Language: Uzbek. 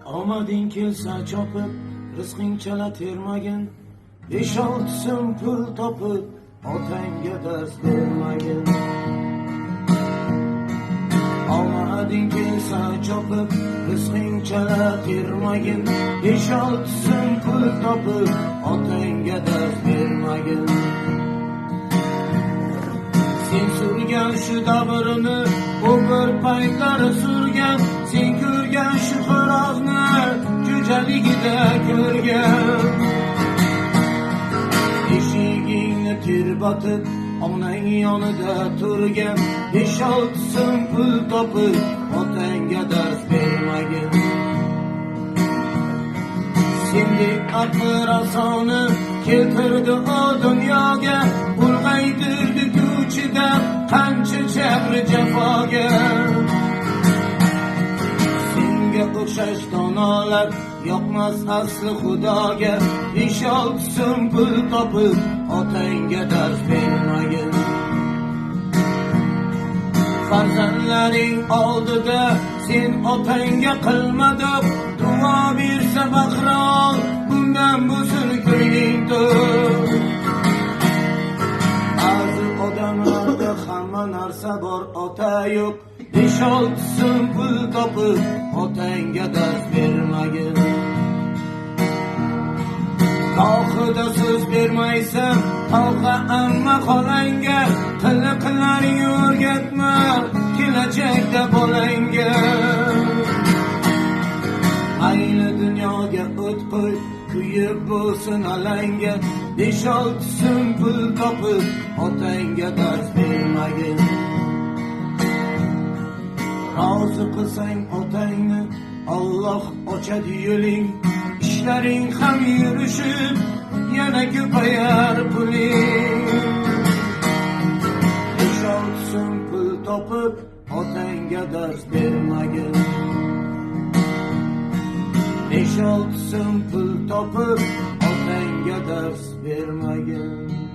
Omading kelsa chopib, rizqing chala termagin. 5-6 so'm pul topib, otangga dars bermagin. Omading kelsa chopib, rizqing chala termagin. 5-6 so'm pul topib, otangga dars bermagin. Sen surgan shu davrini, u bir paytlar surgan, sen ko'rgan shu xo'rozni jo'jaligida ko'rgan. Eshigingni tirbatib, onang yonida turgan, 5-6 so'm pul topib, otangga dars bermagin. Sendek aqli rasoni keltirdi o dunyoga, ulg'aytirdi ko'chida qancha jabri jafoga. Senga o'xshash donolar yoqmas asli xudoga, 5-6 so'm pul topib, otangga dars bermagin. Farzandlaring oldida sen otangga qilmading duo, bersa baqrol bundan bo'lsin ko'ngling. Ba'zi odamlarda hamma narsa bor, ota yo'q. 5-6 so'm pul topib, otangga dars bermagin. Gohida so'z bermaysan tog'a amma xolangga, qiliqlaring o'rgatma kelajakda bolangga. Ayni dunyoga o't qo'y, kuyib bo'lsin alanga. 5-6 so'm pul topib, otangga dars bermagin. Rozi qilsang otangni, Alloh ochadi yo'ling. İşlerin ham yurishib, yana ko'payar puling. 5-6 so'm pul topib, otangga dars bermagin. 5-6 so'm pul topib, otangga dars bermagin.